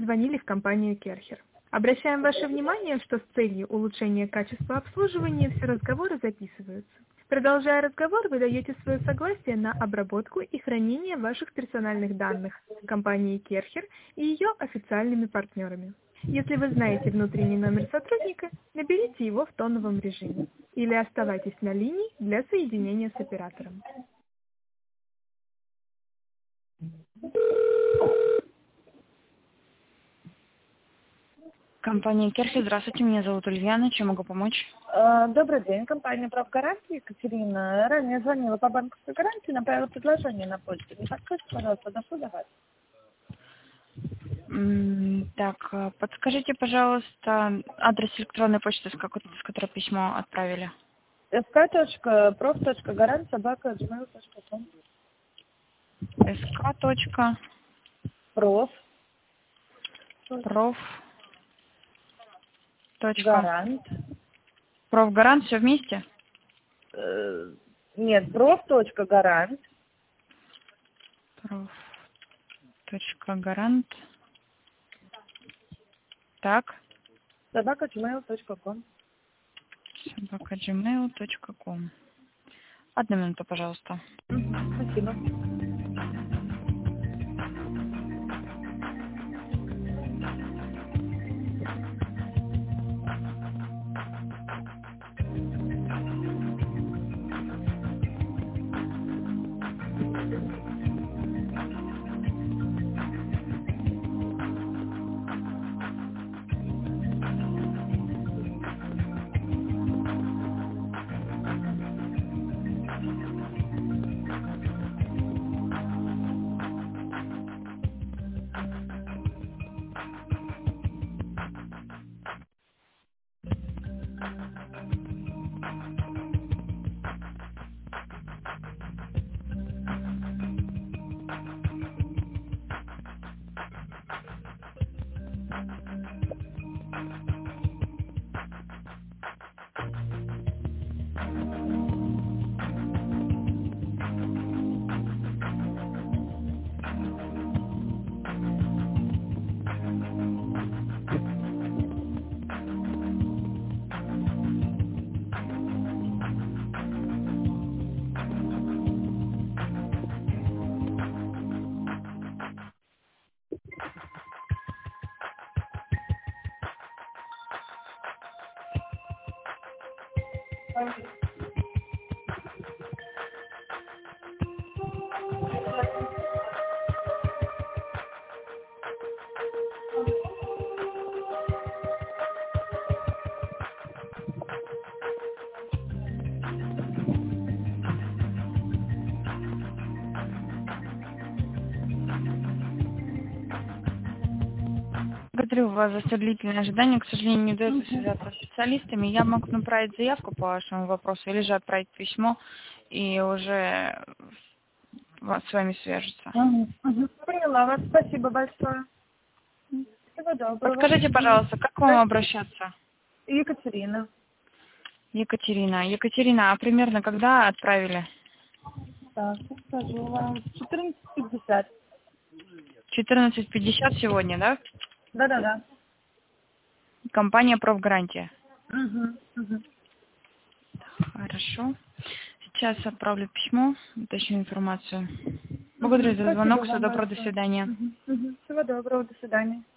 позвонили в компанию Керхер. Обращаем ваше внимание, что с целью улучшения качества обслуживания все разговоры записываются. Продолжая разговор, вы даете свое согласие на обработку и хранение ваших персональных данных компанией Керхер и ее официальными партнерами. Если вы знаете внутренний номер сотрудника, наберите его в тоновом режиме или оставайтесь на линии для соединения с оператором. Компания Керхи, здравствуйте, меня зовут Ульяна, чем могу помочь? Добрый день, компания «Правгарантия», Екатерина. Ранее звонила по банковской гарантии, направила предложение на почту. Не подскажите, пожалуйста, дошло до вас? Так, подскажите, пожалуйста, адрес электронной почты, с которой письмо отправили. sk.prof.garant@gmail.com. sk.prof. Гарант. Профгарант, все вместе? Нет, prof.garant. Prof.garant. Так. @gmail.com. @gmail.com. Одну минуту, пожалуйста. Спасибо. Благодарю вас за столь длительное ожидание. К сожалению, не удается связаться с специалистами. Я могу направить заявку по вашему вопросу или же отправить письмо, и уже с вами свяжутся. Поняла вас. Спасибо большое. Всего доброго. Подскажите, пожалуйста, как к вам обращаться? Екатерина. Екатерина, а примерно когда отправили? Так, скажу вам. 14:50. 14:50 сегодня, да? Да. Компания «Профгарантия». Угу. Хорошо. Сейчас отправлю письмо, уточню информацию. Благодарю за звонок. Всего доброго, до свидания. Всего доброго, до свидания.